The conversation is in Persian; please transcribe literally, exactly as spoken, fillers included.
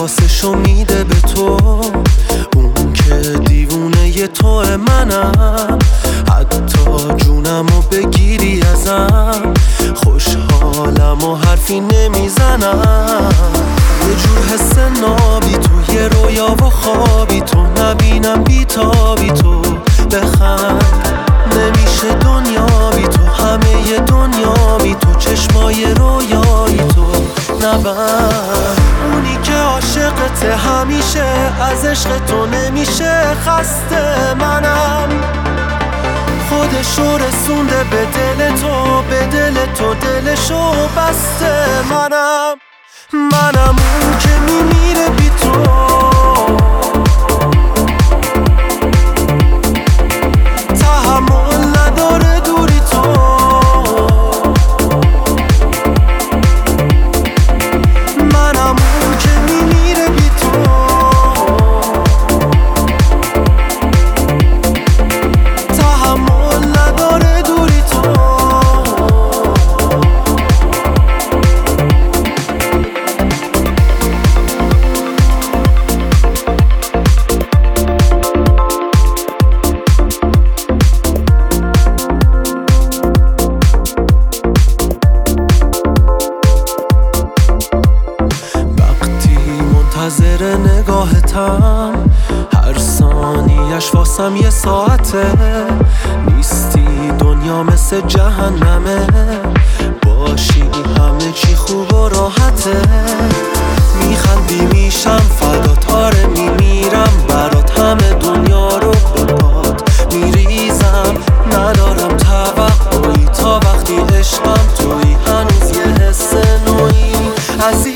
حواسشو میده به تو، اون که دیوونه ی توه منم، حتی جونمو بگیری ازم خوشحالم و حرفی نمیزنم. یه جور حس نابی تو، یه رویا و خوابی تو، نبینم بیتابی تو، بخند نمیشه دنیا بی تو، همه ی دنیا بی تو، چشمای رویایی تو نبند. اونی که عاشقته همیشه، از عشق تو نمیشه خسته، منم خودشو رسونده به دل تو، به دل تو دلشو بسته، منم منم اون که میمیره بی تو. تحمل نداره دوری تو، منم اون که میمیره بی تو. تحمل نداره دوری تو. منتظر نگاهتم، هر ثانیش واسم یه ساعته، نیستی دنیا مثل جهنمه، باشی همه چی خوب و راحته. میخندی میشم فدات، آره میمیرم برات، همه دنیا رو به پات میریزم، ندارم توقعی تا وقتی عشقم توی، هنوز یه حس نوعی از